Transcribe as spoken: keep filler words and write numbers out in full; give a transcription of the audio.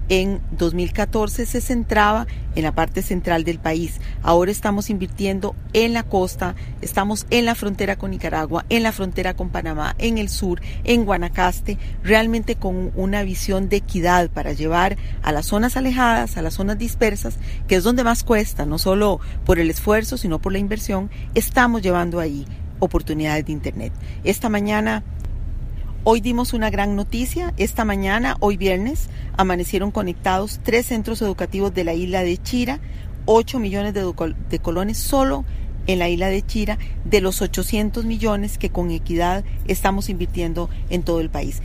en dos mil catorce se centraba en la parte central del país. Ahora estamos invirtiendo en la costa, estamos en la frontera con Nicaragua, en la frontera con Panamá, en el sur, en Guanacaste, realmente con una visión de equidad para llevar a las zonas alejadas, a las zonas dispersas, que es donde más cuesta, no solo por el esfuerzo, sino por la inversión. Estamos llevando ahí oportunidades de internet. Esta mañana Hoy dimos una gran noticia. Esta mañana, hoy viernes, amanecieron conectados tres centros educativos de la isla de Chira, ocho millones de, de colones solo en la isla de Chira, de los ochocientos millones que con equidad estamos invirtiendo en todo el país.